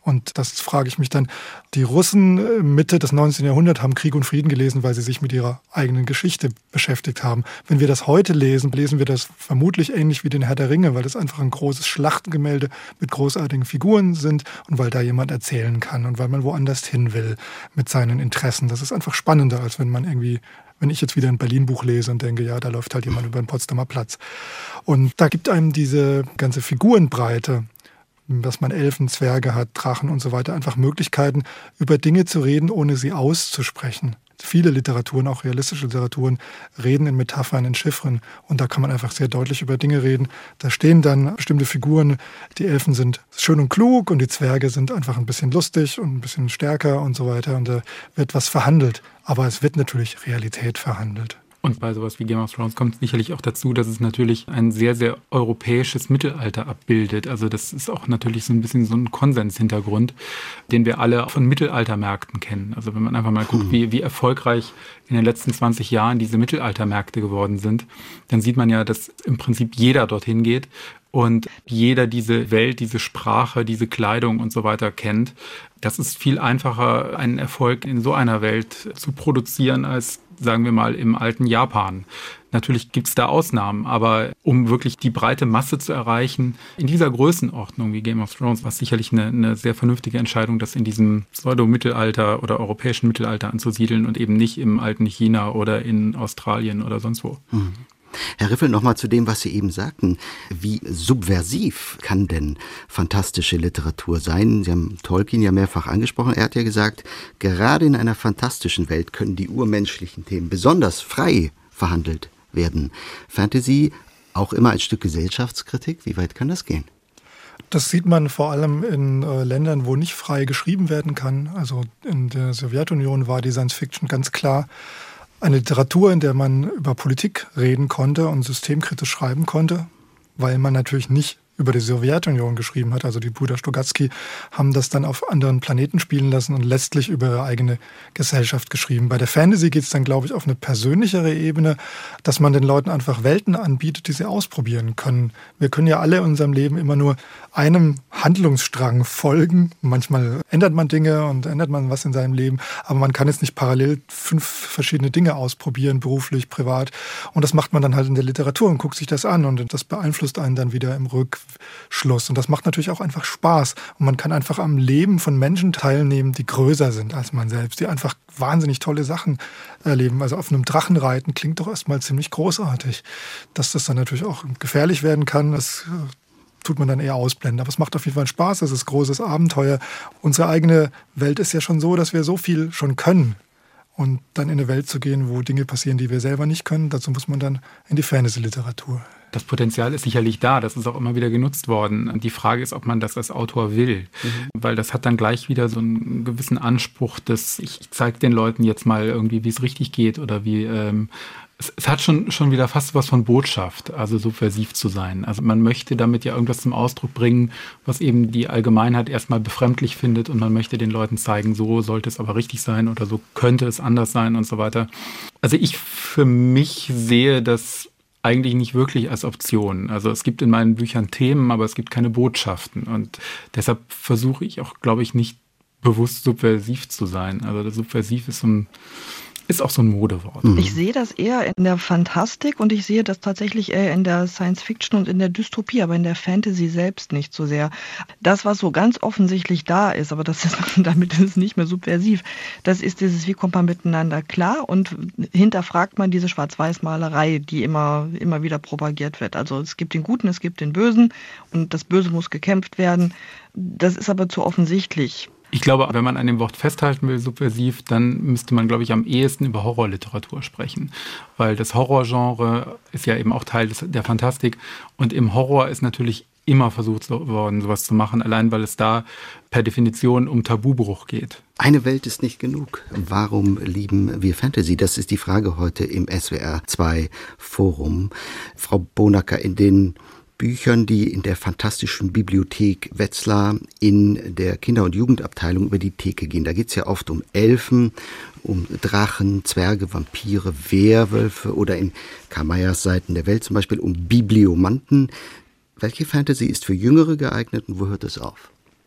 Und das frage ich mich dann, die Russen Mitte des neunzehnten Jahrhunderts haben Krieg und Frieden gelesen, weil sie sich mit ihrer eigenen Geschichte beschäftigt haben. Wenn wir das heute lesen, lesen wir das vermutlich ähnlich wie den Herr der Ringe, weil das einfach ein großes Schlachtengemälde mit großartigen Figuren sind und weil da jemand erzählen kann und weil man woanders hin will mit seinen Interessen. Das ist einfach spannender, als wenn man irgendwie, wenn ich jetzt wieder ein Berlin-Buch lese und denke, ja, da läuft halt jemand über den Potsdamer Platz. Und da gibt einem diese ganze Figurenbreite, dass man Elfen, Zwerge hat, Drachen und so weiter, einfach Möglichkeiten, über Dinge zu reden, ohne sie auszusprechen. Viele Literaturen, auch realistische Literaturen, reden in Metaphern, in Chiffren. Und da kann man einfach sehr deutlich über Dinge reden. Da stehen dann bestimmte Figuren. Die Elfen sind schön und klug und die Zwerge sind einfach ein bisschen lustig und ein bisschen stärker und so weiter. Und da wird was verhandelt. Aber es wird natürlich Realität verhandelt. Und bei sowas wie Game of Thrones kommt sicherlich auch dazu, dass es natürlich ein sehr, sehr europäisches Mittelalter abbildet. Also das ist auch natürlich so ein bisschen so ein Konsenshintergrund, den wir alle von Mittelaltermärkten kennen. Also wenn man einfach mal guckt, wie, wie erfolgreich in den letzten zwanzig Jahren diese Mittelaltermärkte geworden sind, dann sieht man ja, dass im Prinzip jeder dorthin geht und jeder diese Welt, diese Sprache, diese Kleidung und so weiter kennt. Das ist viel einfacher, einen Erfolg in so einer Welt zu produzieren, als, sagen wir mal, im alten Japan. Natürlich gibt es da Ausnahmen, aber um wirklich die breite Masse zu erreichen, in dieser Größenordnung wie Game of Thrones, war es sicherlich eine, eine sehr vernünftige Entscheidung, das in diesem Pseudo-Mittelalter oder europäischen Mittelalter anzusiedeln und eben nicht im alten China oder in Australien oder sonst wo. Mhm. Herr Riffel, nochmal zu dem, was Sie eben sagten. Wie subversiv kann denn fantastische Literatur sein? Sie haben Tolkien ja mehrfach angesprochen. Er hat ja gesagt, gerade in einer fantastischen Welt können die urmenschlichen Themen besonders frei verhandelt werden. Fantasy auch immer als Stück Gesellschaftskritik? Wie weit kann das gehen? Das sieht man vor allem in äh, Ländern, wo nicht frei geschrieben werden kann. Also in der Sowjetunion war die Science Fiction ganz klar eine Literatur, in der man über Politik reden konnte und systemkritisch schreiben konnte, weil man natürlich nicht über die Sowjetunion geschrieben hat. Also die Brüder Stugatzky haben das dann auf anderen Planeten spielen lassen und letztlich über ihre eigene Gesellschaft geschrieben. Bei der Fantasy geht es dann, glaube ich, auf eine persönlichere Ebene, dass man den Leuten einfach Welten anbietet, die sie ausprobieren können. Wir können ja alle in unserem Leben immer nur einem Handlungsstrang folgen. Manchmal ändert man Dinge und ändert man was in seinem Leben, aber man kann jetzt nicht parallel fünf verschiedene Dinge ausprobieren, beruflich, privat. Und das macht man dann halt in der Literatur und guckt sich das an und das beeinflusst einen dann wieder im Rückschluss. Und das macht natürlich auch einfach Spaß. Und man kann einfach am Leben von Menschen teilnehmen, die größer sind als man selbst, die einfach wahnsinnig tolle Sachen erleben. Also auf einem Drachen reiten klingt doch erstmal ziemlich großartig. Dass das dann natürlich auch gefährlich werden kann, das tut man dann eher ausblenden. Aber es macht auf jeden Fall Spaß, es ist großes Abenteuer. Unsere eigene Welt ist ja schon so, dass wir so viel schon können. Und dann in eine Welt zu gehen, wo Dinge passieren, die wir selber nicht können, dazu muss man dann in die Fantasy-Literatur. Das Potenzial ist sicherlich da, das ist auch immer wieder genutzt worden. Die Frage ist, ob man das als Autor will, mhm. weil das hat dann gleich wieder so einen gewissen Anspruch, dass ich zeige den Leuten jetzt mal irgendwie, wie es richtig geht oder wie... Ähm, es, es hat schon, schon wieder fast was von Botschaft, also subversiv zu sein. Also man möchte damit ja irgendwas zum Ausdruck bringen, was eben die Allgemeinheit erstmal befremdlich findet und man möchte den Leuten zeigen, so sollte es aber richtig sein oder so könnte es anders sein und so weiter. Also ich für mich sehe das eigentlich nicht wirklich als Option. Also es gibt in meinen Büchern Themen, aber es gibt keine Botschaften. Und deshalb versuche ich auch, glaube ich, nicht bewusst subversiv zu sein. Also das Subversiv ist so ein, ist auch so ein Modewort. Ich sehe das eher in der Fantastik und ich sehe das tatsächlich eher in der Science Fiction und in der Dystopie, aber in der Fantasy selbst nicht so sehr. Das, was so ganz offensichtlich da ist, aber das ist, damit ist es nicht mehr subversiv, das ist dieses, wie kommt man miteinander klar und hinterfragt man diese Schwarz-Weiß-Malerei, die immer, immer wieder propagiert wird. Also es gibt den Guten, es gibt den Bösen und das Böse muss gekämpft werden. Das ist aber zu offensichtlich. Ich glaube, wenn man an dem Wort festhalten will, subversiv, dann müsste man, glaube ich, am ehesten über Horrorliteratur sprechen. Weil das Horrorgenre ist ja eben auch Teil des, der Fantastik. Und im Horror ist natürlich immer versucht worden, sowas zu machen, allein weil es da per Definition um Tabubruch geht. Eine Welt ist nicht genug. Warum lieben wir Fantasy? Das ist die Frage heute im S W R zwei Forum. Frau Bonacker, in den Büchern, die in der Fantastischen Bibliothek Wetzlar in der Kinder- und Jugendabteilung über die Theke gehen. Da geht es ja oft um Elfen, um Drachen, Zwerge, Vampire, Werwölfe oder in Karl Mayers Seiten der Welt zum Beispiel um Bibliomanten. Welche Fantasy ist für Jüngere geeignet und wo hört es auf?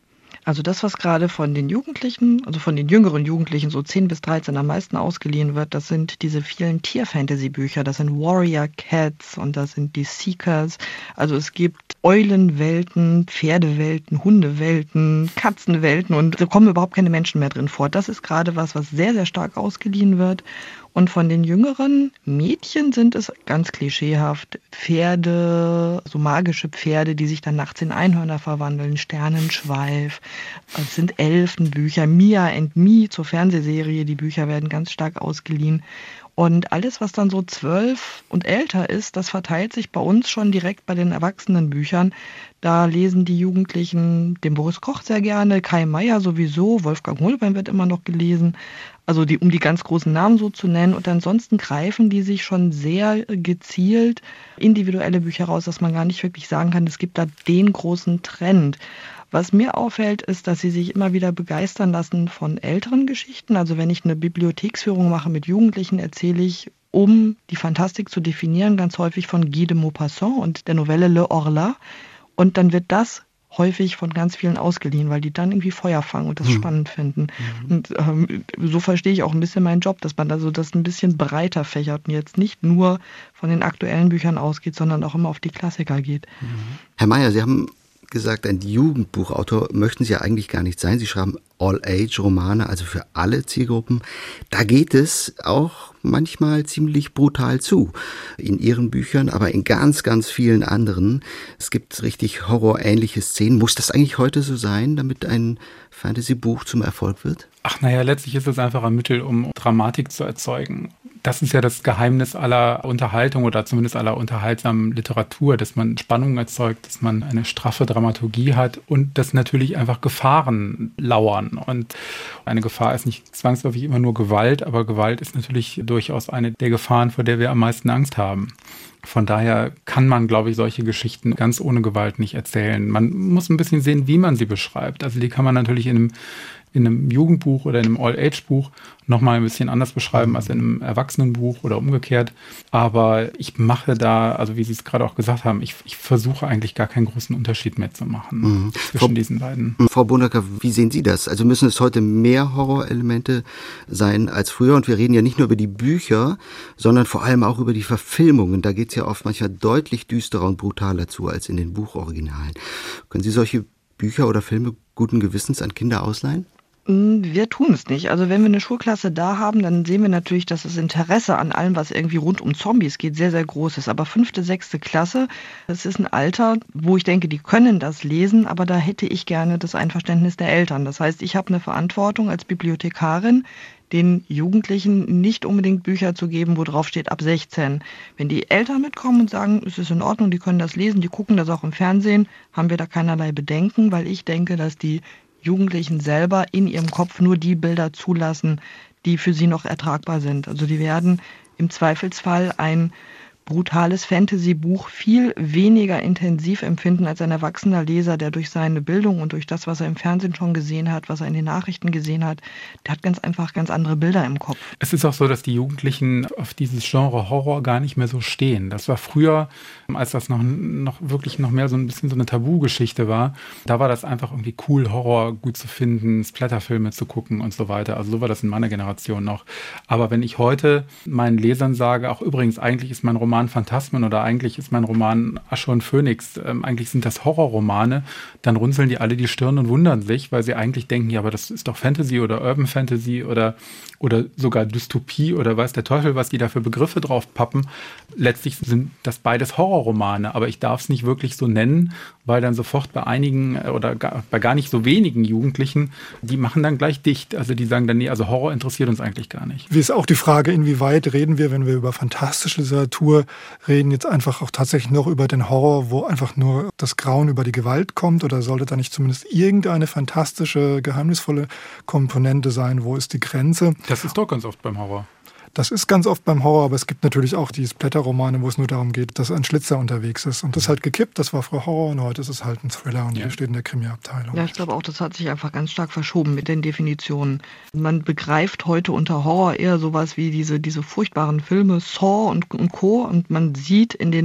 Also das, was gerade von den Jugendlichen, also von den jüngeren Jugendlichen, so zehn bis dreizehn am meisten ausgeliehen wird, das sind diese vielen Tier-Fantasy-Bücher. Das sind Warrior Cats und das sind die Seekers. Also es gibt Eulenwelten, Pferdewelten, Hundewelten, Katzenwelten und da kommen überhaupt keine Menschen mehr drin vor. Das ist gerade was, was sehr, sehr stark ausgeliehen wird. Und von den jüngeren Mädchen sind es ganz klischeehaft Pferde, so magische Pferde, die sich dann nachts in Einhörner verwandeln, Sternenschweif, es sind Elfenbücher, Mia and Me zur Fernsehserie, die Bücher werden ganz stark ausgeliehen. Und alles, was dann so zwölf und älter ist, das verteilt sich bei uns schon direkt bei den Erwachsenenbüchern. Da lesen die Jugendlichen den Boris Koch sehr gerne, Kai Meier sowieso, Wolfgang Hohlbein wird immer noch gelesen. Also die, um die ganz großen Namen so zu nennen. Und ansonsten greifen die sich schon sehr gezielt individuelle Bücher raus, dass man gar nicht wirklich sagen kann, es gibt da den großen Trend. Was mir auffällt, ist, dass sie sich immer wieder begeistern lassen von älteren Geschichten. Also wenn ich eine Bibliotheksführung mache mit Jugendlichen, erzähle ich, um die Fantastik zu definieren, ganz häufig von Guy de Maupassant und der Novelle Le Horla. Und dann wird das häufig von ganz vielen ausgeliehen, weil die dann irgendwie Feuer fangen und das mhm. spannend finden. Mhm. Und ähm, so verstehe ich auch ein bisschen meinen Job, dass man also das ein bisschen breiter fächert und jetzt nicht nur von den aktuellen Büchern ausgeht, sondern auch immer auf die Klassiker geht. Mhm. Herr Meier, Sie haben gesagt, ein Jugendbuchautor möchten Sie ja eigentlich gar nicht sein. Sie schreiben All-Age-Romane, also für alle Zielgruppen. Da geht es auch manchmal ziemlich brutal zu. In Ihren Büchern, aber in ganz, ganz vielen anderen. Es gibt richtig horrorähnliche Szenen. Muss das eigentlich heute so sein, damit ein Fantasy-Buch zum Erfolg wird? Ach naja, letztlich ist es einfach ein Mittel, um Dramatik zu erzeugen. Das ist ja das Geheimnis aller Unterhaltung oder zumindest aller unterhaltsamen Literatur, dass man Spannung erzeugt, dass man eine straffe Dramaturgie hat und dass natürlich einfach Gefahren lauern. Und eine Gefahr ist nicht zwangsläufig immer nur Gewalt, aber Gewalt ist natürlich durchaus eine der Gefahren, vor der wir am meisten Angst haben. Von daher kann man, glaube ich, solche Geschichten ganz ohne Gewalt nicht erzählen. Man muss ein bisschen sehen, wie man sie beschreibt. Also die kann man natürlich in einem, in einem Jugendbuch oder in einem All-Age-Buch nochmal ein bisschen anders beschreiben als in einem Erwachsenenbuch oder umgekehrt. Aber ich mache da, also wie Sie es gerade auch gesagt haben, ich, ich versuche eigentlich gar keinen großen Unterschied mehr zu machen mhm. zwischen Frau, diesen beiden. Frau Bonacker, wie sehen Sie das? Also müssen es heute mehr Horrorelemente sein als früher? Und wir reden ja nicht nur über die Bücher, sondern vor allem auch über die Verfilmungen. Da geht es ja oft manchmal deutlich düsterer und brutaler zu als in den Buchoriginalen. Können Sie solche Bücher oder Filme guten Gewissens an Kinder ausleihen? Wir tun es nicht. Also wenn wir eine Schulklasse da haben, dann sehen wir natürlich, dass das Interesse an allem, was irgendwie rund um Zombies geht, sehr, sehr groß ist. Aber fünfte, sechste Klasse, das ist ein Alter, wo ich denke, die können das lesen, aber da hätte ich gerne das Einverständnis der Eltern. Das heißt, ich habe eine Verantwortung als Bibliothekarin, den Jugendlichen nicht unbedingt Bücher zu geben, wo drauf steht ab sechzehn. Wenn die Eltern mitkommen und sagen, es ist in Ordnung, die können das lesen, die gucken das auch im Fernsehen, haben wir da keinerlei Bedenken, weil ich denke, dass die Jugendlichen selber in ihrem Kopf nur die Bilder zulassen, die für sie noch ertragbar sind. Also die werden im Zweifelsfall ein brutales Fantasy-Buch viel weniger intensiv empfinden als ein erwachsener Leser, der durch seine Bildung und durch das, was er im Fernsehen schon gesehen hat, was er in den Nachrichten gesehen hat, der hat ganz einfach ganz andere Bilder im Kopf. Es ist auch so, dass die Jugendlichen auf dieses Genre Horror gar nicht mehr so stehen. Das war früher, als das noch, noch wirklich noch mehr so ein bisschen so eine Tabugeschichte war, da war das einfach irgendwie cool, Horror gut zu finden, Splatterfilme zu gucken und so weiter. Also so war das in meiner Generation noch. Aber wenn ich heute meinen Lesern sage, auch übrigens, eigentlich ist mein Roman Phantasmen oder eigentlich ist mein Roman Asche und Phönix, ähm, eigentlich sind das Horrorromane, dann runzeln die alle die Stirn und wundern sich, weil sie eigentlich denken, ja, aber das ist doch Fantasy oder Urban Fantasy oder, oder sogar Dystopie oder weiß der Teufel, was die da für Begriffe drauf pappen. Letztlich sind das beides Horrorromane, aber ich darf es nicht wirklich so nennen, weil dann sofort bei einigen oder gar, bei gar nicht so wenigen Jugendlichen, die machen dann gleich dicht. Also die sagen dann, nee, also Horror interessiert uns eigentlich gar nicht. Wie ist auch die Frage, inwieweit reden wir, wenn wir über fantastische Literatur reden, jetzt einfach auch tatsächlich noch über den Horror, wo einfach nur das Grauen über die Gewalt kommt, oder sollte da nicht zumindest irgendeine fantastische, geheimnisvolle Komponente sein? Wo ist die Grenze? Das ist doch ganz oft beim Horror. Das ist ganz oft beim Horror, aber es gibt natürlich auch die Splatter-Romane, wo es nur darum geht, dass ein Schlitzer unterwegs ist. Und das ist halt gekippt, das war früher Horror und heute ist es halt ein Thriller und ja. Hier steht in der Krimi-Abteilung. Ja, ich glaube auch, das hat sich einfach ganz stark verschoben mit den Definitionen. Man begreift heute unter Horror eher sowas wie diese, diese furchtbaren Filme Saw und, und Co. Und man sieht in den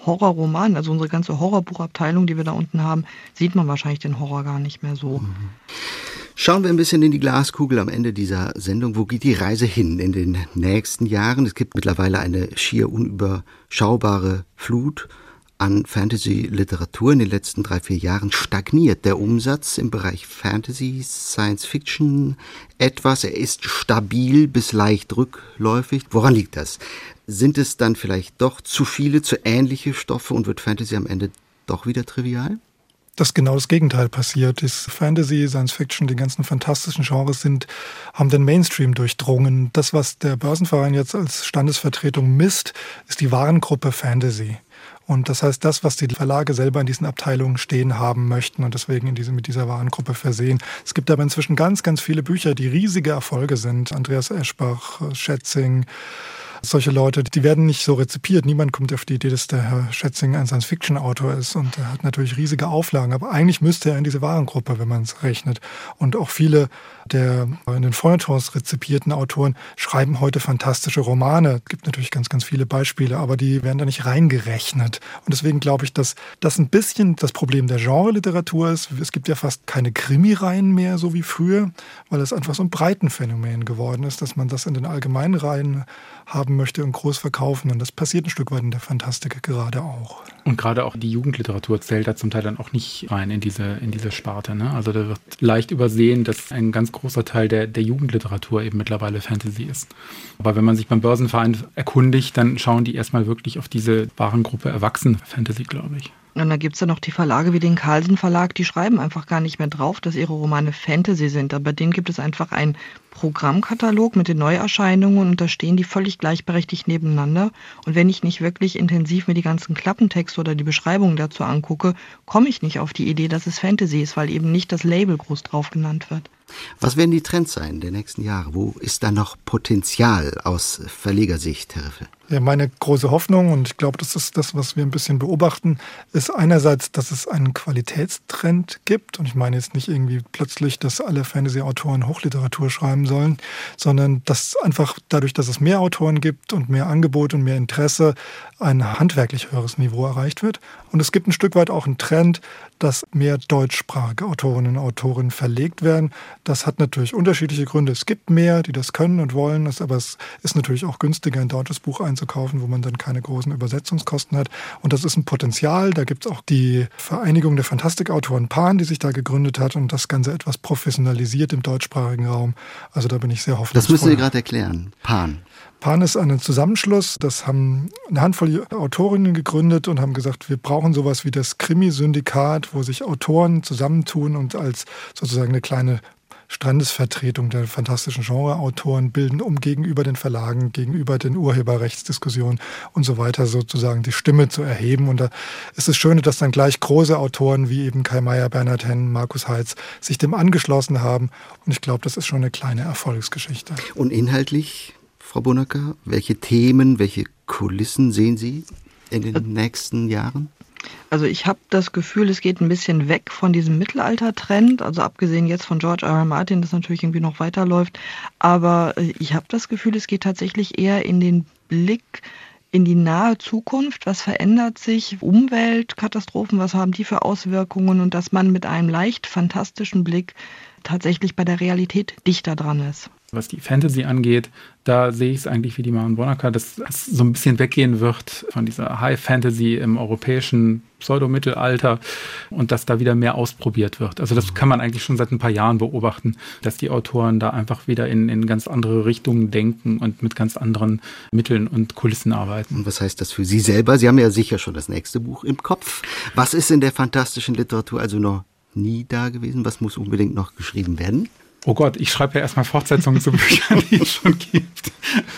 Horrorromanen, also unsere ganze Horrorbuchabteilung, die wir da unten haben, sieht man wahrscheinlich den Horror gar nicht mehr so. Mhm. Schauen wir ein bisschen in die Glaskugel am Ende dieser Sendung. Wo geht die Reise hin in den nächsten Jahren? Es gibt mittlerweile eine schier unüberschaubare Flut an Fantasy-Literatur. In den letzten drei, vier Jahren stagniert der Umsatz im Bereich Fantasy, Science-Fiction etwas. Er ist stabil bis leicht rückläufig. Woran liegt das? Sind es dann vielleicht doch zu viele, zu ähnliche Stoffe und wird Fantasy am Ende doch wieder trivial? Dass genau das Gegenteil passiert. Das Fantasy, Science Fiction, die ganzen fantastischen Genres sind, haben den Mainstream durchdrungen. Das, was der Börsenverein jetzt als Standesvertretung misst, ist die Warengruppe Fantasy. Und das heißt, das, was die Verlage selber in diesen Abteilungen stehen haben möchten und deswegen in diese, mit dieser Warengruppe versehen. Es gibt aber inzwischen ganz, ganz viele Bücher, die riesige Erfolge sind. Andreas Eschbach, Schätzing, solche Leute, die werden nicht so rezipiert. Niemand kommt auf die Idee, dass der Herr Schätzing ein Science-Fiction-Autor ist und er hat natürlich riesige Auflagen. Aber eigentlich müsste er in diese Warengruppe, wenn man es rechnet. Und auch viele der in den Feuilletons rezipierten Autoren schreiben heute fantastische Romane. Es gibt natürlich ganz, ganz viele Beispiele, aber die werden da nicht reingerechnet. Und deswegen glaube ich, dass das ein bisschen das Problem der Genre-Literatur ist. Es gibt ja fast keine Krimireihen mehr, so wie früher, weil es einfach so ein Breitenphänomen geworden ist, dass man das in den allgemeinen Reihen haben möchte und groß verkaufen. Und das passiert ein Stück weit in der Fantastik gerade auch. Und gerade auch die Jugendliteratur zählt da zum Teil dann auch nicht rein in diese, in diese Sparte. Ne? Also da wird leicht übersehen, dass ein ganz großer Teil der, der Jugendliteratur eben mittlerweile Fantasy ist. Aber wenn man sich beim Börsenverein erkundigt, dann schauen die erstmal wirklich auf diese Warengruppe Erwachsenen-Fantasy, glaube ich. Und dann gibt es ja noch die Verlage wie den Carlsen Verlag, die schreiben einfach gar nicht mehr drauf, dass ihre Romane Fantasy sind. Aber bei denen gibt es einfach einen Programmkatalog mit den Neuerscheinungen und da stehen die völlig gleichberechtigt nebeneinander. Und wenn ich nicht wirklich intensiv mir die ganzen Klappentexte oder die Beschreibungen dazu angucke, komme ich nicht auf die Idee, dass es Fantasy ist, weil eben nicht das Label groß drauf genannt wird. Was werden die Trends sein der nächsten Jahre? Wo ist da noch Potenzial aus Verlegersicht, Herr Riffel? Ja, meine große Hoffnung, und ich glaube, das ist das, was wir ein bisschen beobachten, ist einerseits, dass es einen Qualitätstrend gibt. Und ich meine jetzt nicht irgendwie plötzlich, dass alle Fantasy-Autoren Hochliteratur schreiben sollen, sondern dass einfach dadurch, dass es mehr Autoren gibt und mehr Angebot und mehr Interesse, ein handwerklich höheres Niveau erreicht wird. Und es gibt ein Stück weit auch einen Trend, dass mehr deutschsprachige Autorinnen und Autoren verlegt werden. Das hat natürlich unterschiedliche Gründe. Es gibt mehr, die das können und wollen, aber es ist natürlich auch günstiger, ein deutsches Buch einzukaufen, wo man dann keine großen Übersetzungskosten hat. Und das ist ein Potenzial. Da gibt es auch die Vereinigung der Fantastikautoren Pan, die sich da gegründet hat und das Ganze etwas professionalisiert im deutschsprachigen Raum. Also da bin ich sehr hoffnungsvoll. Das müssen Sie gerade erklären. Pan. Pan ist ein Zusammenschluss, das haben eine Handvoll Autorinnen gegründet und haben gesagt, wir brauchen sowas wie das Krimi-Syndikat, wo sich Autoren zusammentun und als sozusagen eine kleine Standesvertretung der fantastischen Genre-Autoren bilden, um gegenüber den Verlagen, gegenüber den Urheberrechtsdiskussionen und so weiter sozusagen die Stimme zu erheben. Und da ist es schön, dass dann gleich große Autoren wie eben Kai Meier, Bernhard Henn, Markus Heitz sich dem angeschlossen haben. Und ich glaube, das ist schon eine kleine Erfolgsgeschichte. Und inhaltlich, Frau Bonacker, welche Themen, welche Kulissen sehen Sie in den nächsten Jahren? Also ich habe das Gefühl, es geht ein bisschen weg von diesem Mittelalter-Trend, also abgesehen jetzt von George R R. Martin, das natürlich irgendwie noch weiterläuft, aber ich habe das Gefühl, es geht tatsächlich eher in den Blick in die nahe Zukunft. Was verändert sich? Umweltkatastrophen, was haben die für Auswirkungen? Und dass man mit einem leicht fantastischen Blick tatsächlich bei der Realität dichter dran ist. Was die Fantasy angeht, da sehe ich es eigentlich wie die Maren Bonacker, dass es so ein bisschen weggehen wird von dieser High Fantasy im europäischen Pseudomittelalter und dass da wieder mehr ausprobiert wird. Also das kann man eigentlich schon seit ein paar Jahren beobachten, dass die Autoren da einfach wieder in, in ganz andere Richtungen denken und mit ganz anderen Mitteln und Kulissen arbeiten. Und was heißt das für Sie selber? Sie haben ja sicher schon das nächste Buch im Kopf. Was ist in der fantastischen Literatur also noch nie da gewesen? Was muss unbedingt noch geschrieben werden? Oh Gott, ich schreibe ja erstmal Fortsetzungen zu Büchern, die es schon gibt.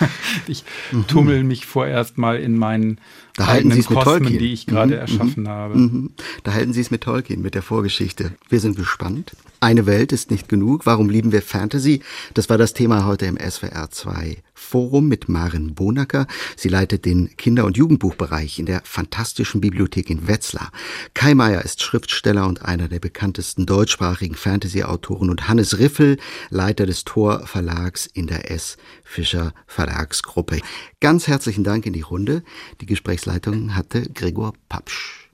Ich mhm. tummel mich vorerst mal in meinen da eigenen Kosmen, die ich gerade mhm. erschaffen mhm. habe. Mhm. Da halten Sie es mit Tolkien, mit der Vorgeschichte. Wir sind gespannt. Eine Welt ist nicht genug. Warum lieben wir Fantasy? Das war das Thema heute im S W R zwei Forum mit Maren Bonacker. Sie leitet den Kinder- und Jugendbuchbereich in der Fantastischen Bibliothek in Wetzlar. Kai Meier ist Schriftsteller und einer der bekanntesten deutschsprachigen Fantasy-Autoren und Hannes Riffel, Leiter des Tor Verlags in der S. Fischer Verlagsgruppe. Ganz herzlichen Dank in die Runde. Die Gesprächsleitung hatte Gregor Papsch.